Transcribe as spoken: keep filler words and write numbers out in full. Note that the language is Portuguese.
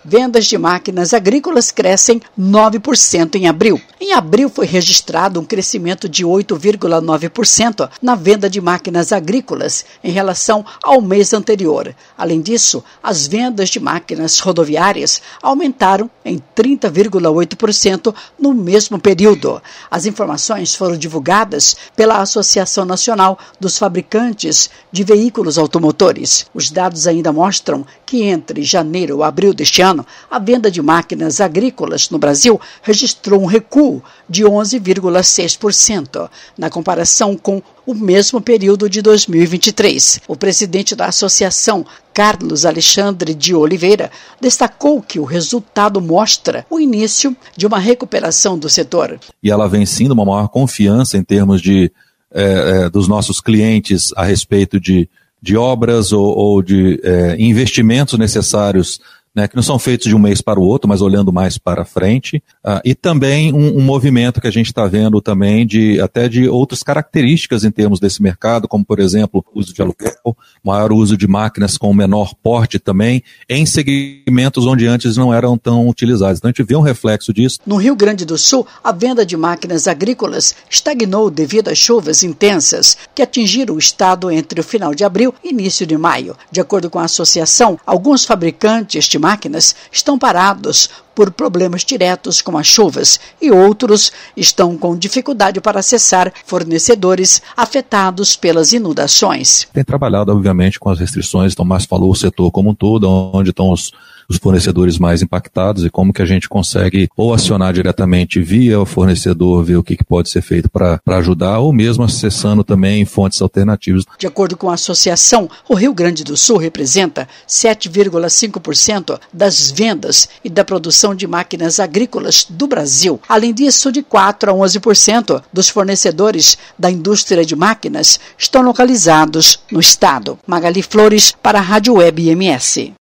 vendas de máquinas agrícolas crescem nove por cento em abril. Em abril foi registrado um crescimento de oito vírgula nove por cento na venda de máquinas agrícolas em relação ao mês anterior. Além disso, as vendas de máquinas rodoviárias aumentaram em trinta vírgula oito por cento no mesmo período. As informações foram divulgadas pela Associação Nacional dos Fabricantes de Veículos Automotores. Os dados ainda mostram que entre janeiro e abril deste ano, a venda de máquinas agrícolas no Brasil registrou um recuo de onze vírgula seis por cento, na comparação com o mesmo período de dois mil e vinte e três. O presidente da associação, Carlos Alexandre de Oliveira, destacou que o resultado mostra o início de uma recuperação do setor. E ela vem sim de uma maior confiança em termos de, é, é, dos nossos clientes a respeito de, de obras ou, ou de é, investimentos necessários, né, que não são feitos de um mês para o outro, mas olhando mais para frente, uh, e também um, um movimento que a gente está vendo também de até de outras características em termos desse mercado, como por exemplo, o uso de aluguel, maior uso de máquinas com menor porte também, em segmentos onde antes não eram tão utilizados. Então a gente vê um reflexo disso. No Rio Grande do Sul, a venda de máquinas agrícolas estagnou devido às chuvas intensas que atingiram o estado entre o final de abril e início de maio. De acordo com a associação, alguns fabricantes de máquinas estão parados por problemas diretos com as chuvas e outros estão com dificuldade para acessar fornecedores afetados pelas inundações. Tem trabalhado, obviamente, com as restrições, então, mas falou o setor como um todo, onde estão os, os fornecedores mais impactados e como que a gente consegue ou acionar diretamente via o fornecedor, ver o que, que pode ser feito para ajudar, ou mesmo acessando também fontes alternativas. De acordo com a associação, o Rio Grande do Sul representa sete vírgula cinco por cento das vendas e da produção de máquinas agrícolas do Brasil. Além disso, de quatro a onze por cento dos fornecedores da indústria de máquinas estão localizados no estado. Magali Flores para a Rádio Web I M S.